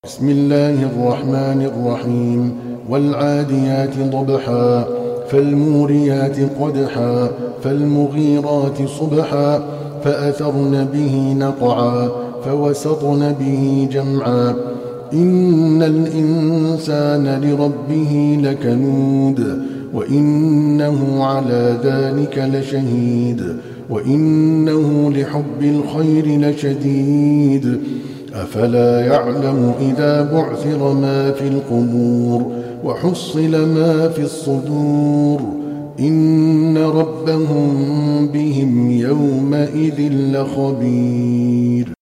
بسم الله الرحمن الرحيم والعاديات ضبحا فالموريات قدحا فالمغيرات صبحا فأثرن به نقعا فوسطن به جمعا إن الإنسان لربه لكنود وإنه على ذلك لشهيد وإنه لحب الخير لشديد أفلا يعلم إذا بعثر ما في القبور وحصل ما في الصدور إن ربهم بهم يومئذ لخبير.